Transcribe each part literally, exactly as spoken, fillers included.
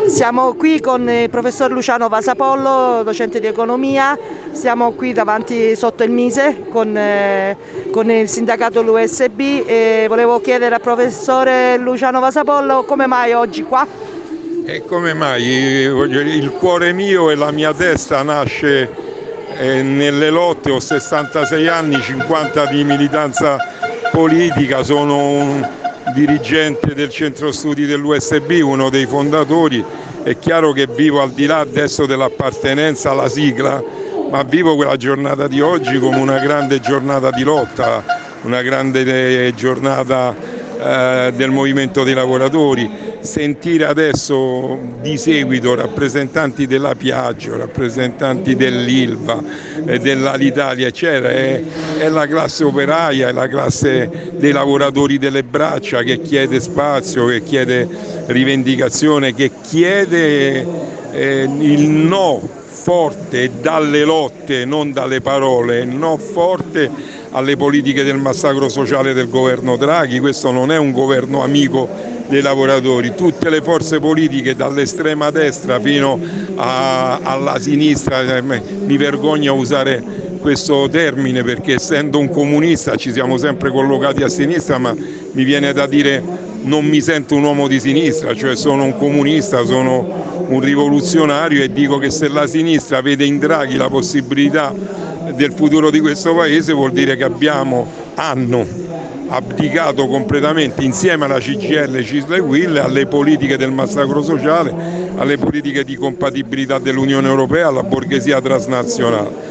Siamo qui con il professor Luciano Vasapollo, docente di economia, siamo qui davanti sotto il Mise con, eh, con il sindacato l'U S B e volevo chiedere al professore Luciano Vasapollo come mai oggi qua? E come mai? Il cuore mio e la mia testa nasce eh, nelle lotte, ho sessantasei anni, cinquanta di militanza politica, sono un dirigente del centro studi dell'U S B, uno dei fondatori. È chiaro che vivo al di là adesso dell'appartenenza alla sigla, ma vivo quella giornata di oggi come una grande giornata di lotta, una grande giornata eh, del movimento dei lavoratori. Sentire adesso di seguito rappresentanti della Piaggio, rappresentanti dell'Ilva, eh, dell'Alitalia, eccetera, è, è la classe operaia, è la classe dei lavoratori delle braccia che chiede spazio, che chiede rivendicazione, che chiede eh, il no forte dalle lotte, non dalle parole, il no forte alle politiche del massacro sociale del governo Draghi. Questo non è un governo amico dei lavoratori, tutte le forze politiche dall'estrema destra fino a, alla sinistra, eh, mi vergogno a usare questo termine perché essendo un comunista ci siamo sempre collocati a sinistra, ma mi viene da dire non mi sento un uomo di sinistra, cioè sono un comunista, sono un rivoluzionario e dico che se la sinistra vede in Draghi la possibilità del futuro di questo paese vuol dire che abbiamo, hanno abdicato completamente insieme alla C G I L, C I S L e U I L alle politiche del massacro sociale, alle politiche di compatibilità dell'Unione Europea, alla borghesia transnazionale.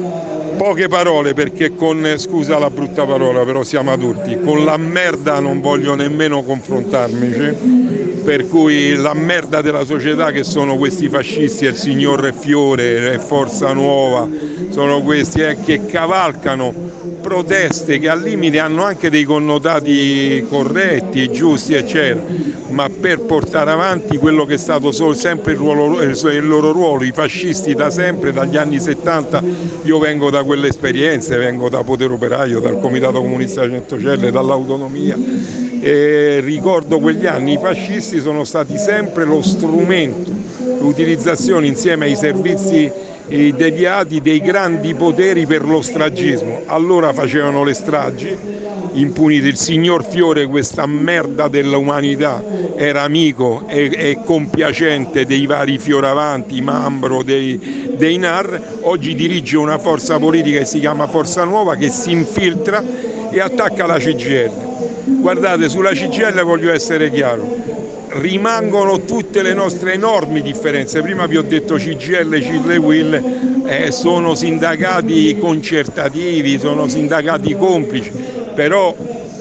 Poche parole perché con, scusa la brutta parola, però siamo adulti, con la merda non voglio nemmeno confrontarmi, per cui la merda della società che sono questi fascisti, il signor Fiore e Forza Nuova, sono questi eh, che cavalcano proteste che al limite hanno anche dei connotati corretti, giusti, eccetera, ma per portare avanti quello che è stato solo, sempre il, ruolo, il loro ruolo, i fascisti da sempre, dagli anni settanta, io vengo da quelle esperienze, vengo da Potere Operaio, dal Comitato Comunista Centocelle, dall'autonomia, e ricordo quegli anni, i fascisti sono stati sempre lo strumento, l'utilizzazione insieme ai servizi i deviati dei grandi poteri per lo stragismo. Allora facevano le stragi impunite. Il signor Fiore, questa merda dell'umanità, era amico e, e compiacente dei vari fioravanti, Mambro, dei, dei N A R. Oggi dirige una forza politica che si chiama Forza Nuova, che si infiltra e attacca la C G I L. Guardate, sulla C G I L voglio essere chiaro, rimangono tutte le nostre enormi differenze. Prima vi ho detto C G I L, C I S L e U I L eh, sono sindacati concertativi, sono sindacati complici, però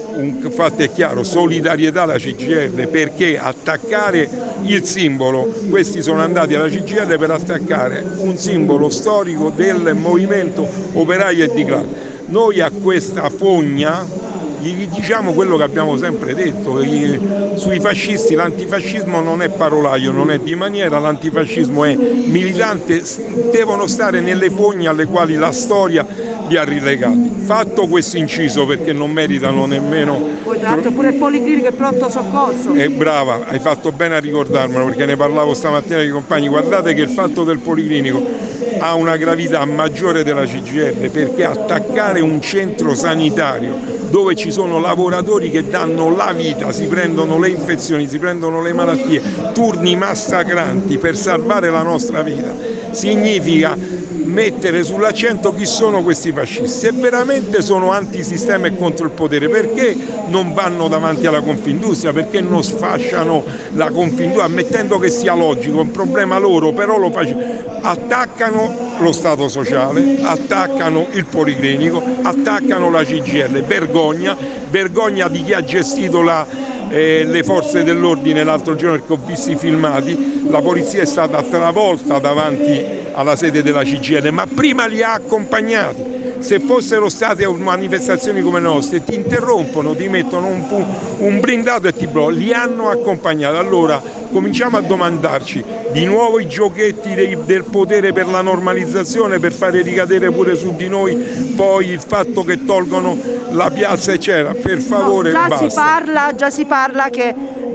un fatto è chiaro, solidarietà alla C G I L, perché attaccare il simbolo, questi sono andati alla C G I L per attaccare un simbolo storico del movimento operaio e di classe. Noi a questa fogna gli diciamo quello che abbiamo sempre detto, sui fascisti l'antifascismo non è parolaio, non è di maniera, l'antifascismo è militante, devono stare nelle fogne alle quali la storia li ha rilegati. Fatto questo inciso, perché non meritano nemmeno... Poi tra l'altro pure il Policlinico e pronto soccorso. E brava, hai fatto bene a ricordarmelo perché ne parlavo stamattina con i compagni. Guardate che il fatto del Policlinico ha una gravità maggiore della C G I L, perché attaccare un centro sanitario dove ci sono lavoratori che danno la vita, si prendono le infezioni, si prendono le malattie, turni massacranti per salvare la nostra vita, significa mettere sull'accento chi sono questi fascisti. Se veramente sono antisistema e contro il potere, perché non vanno davanti alla Confindustria, perché non sfasciano la Confindustria, ammettendo che sia logico, è un problema loro, però lo facciano. Attaccano lo Stato sociale, attaccano il Policlinico, attaccano la C G I L. Vergogna, vergogna di chi ha gestito la, eh, le forze dell'ordine l'altro giorno, perché ho visto i filmati, la polizia è stata travolta davanti alla sede della C G I L, ma prima li ha accompagnati. Se fossero state manifestazioni come le nostre, ti interrompono, ti mettono un, un blindato e ti bloccano, li hanno accompagnati. Allora cominciamo a domandarci di nuovo i giochetti dei, del potere per la normalizzazione, per fare ricadere pure su di noi poi il fatto che tolgono la piazza eccetera. Per favore, no, già basta. Si parla, già si parla che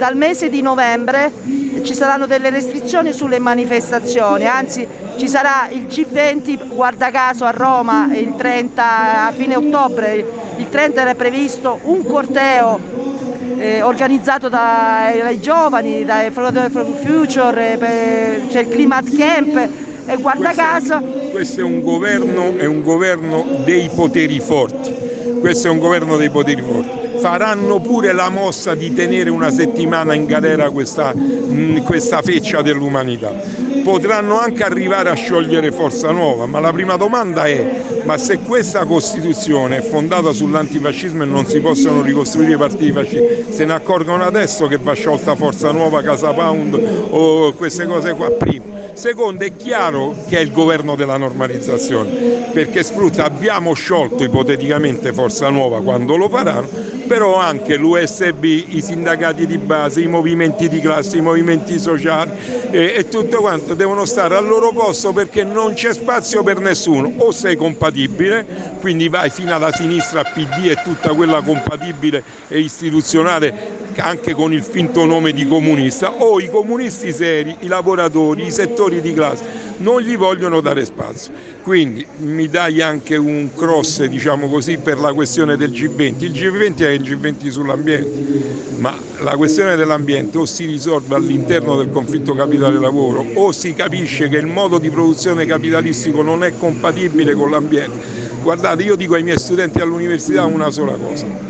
dal mese di novembre ci saranno delle restrizioni sulle manifestazioni, anzi ci sarà il G venti, guarda caso a Roma il trenta, a fine ottobre, il trenta era previsto un corteo eh, organizzato dai, dai giovani, dai Fridays for Future, eh, c'è il Climate Camp e guarda questo caso... È, questo è un governo, è un governo dei poteri forti, questo è un governo dei poteri forti. Faranno pure la mossa di tenere una settimana in galera questa, mh, questa feccia dell'umanità. Potranno anche arrivare a sciogliere Forza Nuova, ma la prima domanda è: ma se questa Costituzione è fondata sull'antifascismo e non si possono ricostruire i partiti fascisti, se ne accorgono adesso che va sciolta Forza Nuova, Casa Pound o queste cose qua prima? Secondo, è chiaro che è il governo della normalizzazione, perché sfrutta, abbiamo sciolto ipoteticamente Forza Nuova quando lo faranno, però anche l'U S B, i sindacati di base, i movimenti di classe, i movimenti sociali eh, e tutto quanto devono stare al loro posto, perché non c'è spazio per nessuno. O sei compatibile, quindi vai fino alla sinistra, P D e tutta quella compatibile e istituzionale anche con il finto nome di comunista, o i comunisti seri, i lavoratori, i settori di classe non gli vogliono dare spazio. Quindi mi dai anche un cross, diciamo così, per la questione del G venti. Il G venti è il G venti sull'ambiente, ma la questione dell'ambiente o si risolve all'interno del conflitto capitale-lavoro o si capisce che il modo di produzione capitalistico non è compatibile con l'ambiente. Guardate, io dico ai miei studenti all'università una sola cosa.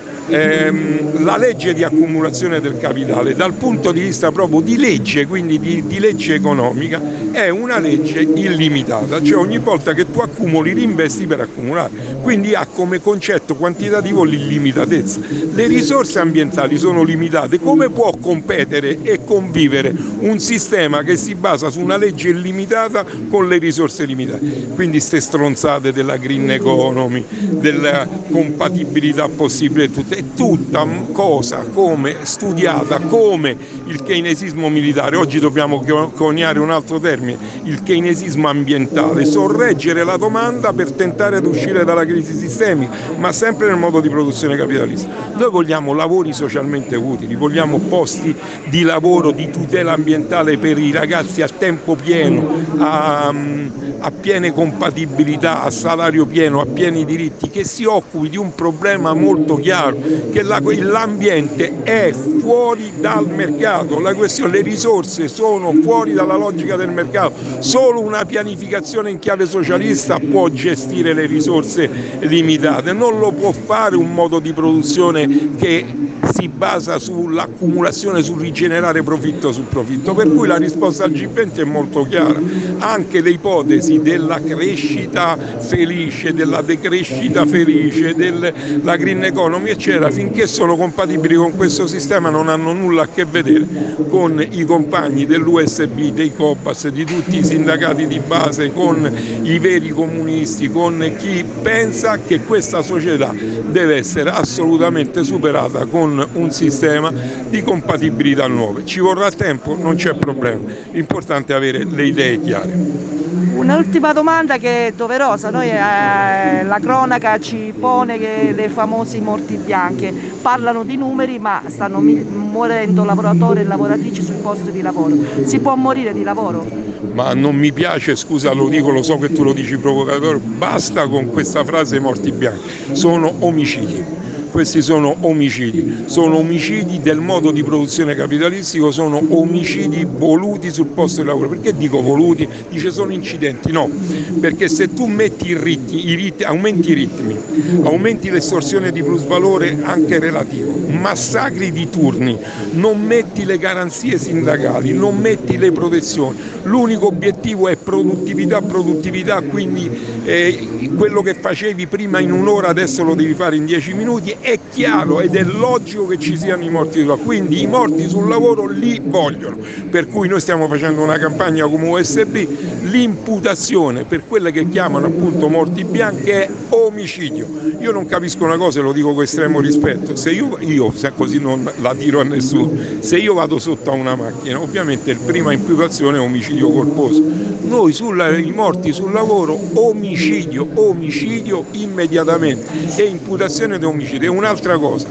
Ehm, la legge di accumulazione del capitale dal punto di vista proprio di legge, quindi di, di legge economica, è una legge illimitata, cioè ogni volta che tu accumuli rinvesti per accumulare, quindi ha come concetto quantitativo l'illimitatezza. Le risorse ambientali sono limitate, come può competere e convivere un sistema che si basa su una legge illimitata con le risorse limitate? Quindi ste stronzate della green economy, della compatibilità possibile, tutte è tutta cosa come studiata come il keynesismo militare. Oggi dobbiamo coniare un altro termine, il keynesismo ambientale, sorreggere la domanda per tentare di uscire dalla crisi sistemica, ma sempre nel modo di produzione capitalista. Noi vogliamo lavori socialmente utili, vogliamo posti di lavoro di tutela ambientale per i ragazzi a tempo pieno, a, a piene compatibilità, a salario pieno, a pieni diritti, che si occupi di un problema molto chiaro, che la, l'ambiente è fuori dal mercato, la questione, le risorse sono fuori dalla logica del mercato, solo una pianificazione in chiave socialista può gestire le risorse limitate, non lo può fare un modo di produzione che si basa sull'accumulazione, sul rigenerare profitto sul profitto, per cui la risposta al G venti è molto chiara. Anche le ipotesi della crescita felice, della decrescita felice, della green economy eccetera, finché sono compatibili con questo sistema non hanno nulla a che vedere con i compagni dell'U S B, dei Cobas, di tutti i sindacati di base, con i veri comunisti, con chi pensa che questa società deve essere assolutamente superata con un sistema di compatibilità nuove. Ci vorrà tempo, non c'è problema, l'importante è avere le idee chiare. Un'ultima domanda che è doverosa, noi, eh, la cronaca ci pone che le famose morti bianche parlano di numeri, ma stanno morendo lavoratori e lavoratrici sul posto di lavoro. Si può morire di lavoro? Ma non mi piace, scusa, lo dico, lo so che tu lo dici provocatore, basta con questa frase morti bianche, sono omicidi. Questi sono omicidi, sono omicidi del modo di produzione capitalistico, sono omicidi voluti sul posto di lavoro. Perché dico voluti? Dice sono incidenti, no, perché se tu metti i ritmi, i ritmi, aumenti i ritmi, aumenti l'estorsione di plusvalore anche relativo, massacri di turni, non metti le garanzie sindacali, non metti le protezioni, l'unico obiettivo è produttività, produttività, quindi eh, quello che facevi prima in un'ora adesso lo devi fare in dieci minuti. È chiaro ed è logico che ci siano i morti sul lavoro, quindi i morti sul lavoro li vogliono, per cui noi stiamo facendo una campagna come U S B, l'imputazione per quelle che chiamano appunto morti bianche è omicidio. Io non capisco una cosa e lo dico con estremo rispetto, se io, io se così non la tiro a nessuno, se io vado sotto a una macchina ovviamente il prima imputazione è omicidio colposo, noi sui morti sul lavoro omicidio, omicidio immediatamente e imputazione di omicidio. Un'altra cosa,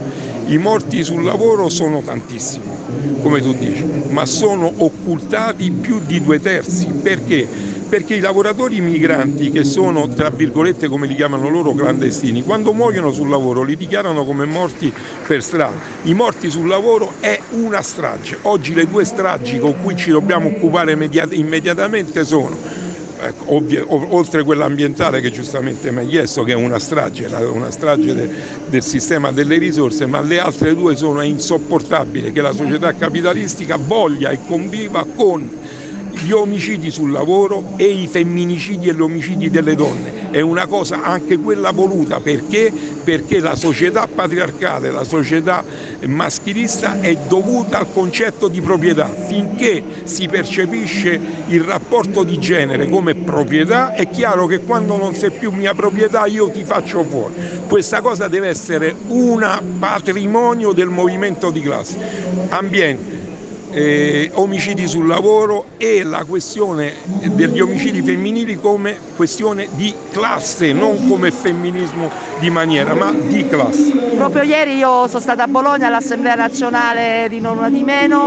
I morti sul lavoro sono tantissimi, come tu dici, ma sono occultati più di due terzi. Perché? Perché i lavoratori migranti, che sono tra virgolette come li chiamano loro clandestini, quando muoiono sul lavoro li dichiarano come morti per strada. I morti sul lavoro è una strage. Oggi le due stragi con cui ci dobbiamo occupare immediat- immediatamente sono, ecco, ovvie, ov- oltre quella ambientale che giustamente mi hai chiesto, che è una strage, una strage de- del sistema delle risorse, ma le altre due sono: è insopportabile che la società capitalistica voglia e conviva con gli omicidi sul lavoro e i femminicidi e gli omicidi delle donne. È una cosa anche quella voluta, perché? Perché la società patriarcale, la società maschilista è dovuta al concetto di proprietà. Finché si percepisce il rapporto di genere come proprietà, è chiaro che quando non sei più mia proprietà io ti faccio fuori. Questa cosa deve essere un patrimonio del movimento di classe. Ambiente, Eh, omicidi sul lavoro e la questione degli omicidi femminili come questione di classe, non come femminismo di maniera, ma di classe. Proprio ieri io sono stata a Bologna all'Assemblea Nazionale di Non Una di Meno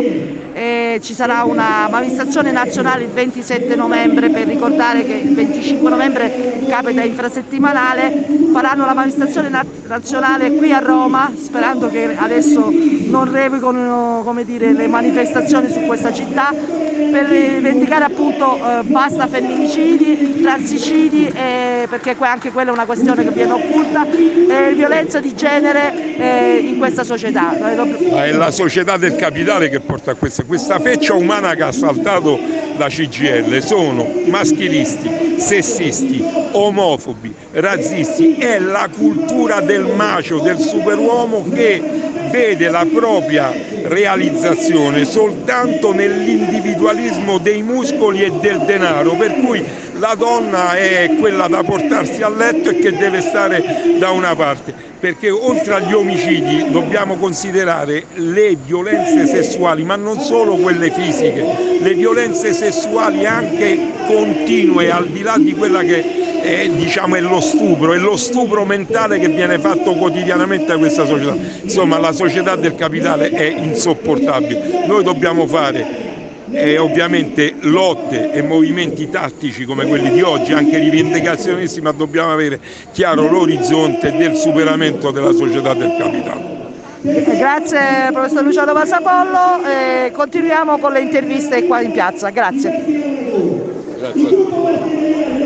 e ci sarà una manifestazione nazionale il ventisette novembre per ricordare che il venticinque novembre capita infrasettimanale. Faranno la manifestazione na- nazionale qui a Roma, sperando che adesso non revochino, come dire, le manifestazioni su questa città, per rivendicare appunto eh, basta femminicidi, transicidi, eh, perché anche quella è una questione che viene occulta, e violenza di genere eh, in questa società. Ma è la società del capitale che porta a questo. Questa feccia umana che ha assaltato la C G I L sono maschilisti, sessisti, omofobi, razzisti. È la cultura del macio, del superuomo, che vede la propria realizzazione soltanto nell'individualismo dei muscoli e del denaro, per cui la donna è quella da portarsi a letto e che deve stare da una parte. Perché oltre agli omicidi dobbiamo considerare le violenze sessuali, ma non solo quelle fisiche, le violenze sessuali anche continue, al di là di quella che è, diciamo, è lo stupro, è lo stupro mentale che viene fatto quotidianamente da questa società. Insomma, la società del capitale è insopportabile. Noi dobbiamo fare E ovviamente lotte e movimenti tattici come quelli di oggi, anche rivendicazionisti, ma dobbiamo avere chiaro l'orizzonte del superamento della società del capitale. Grazie professor Luciano Vasapollo, eh, continuiamo con le interviste qua in piazza. Grazie. Grazie a tutti.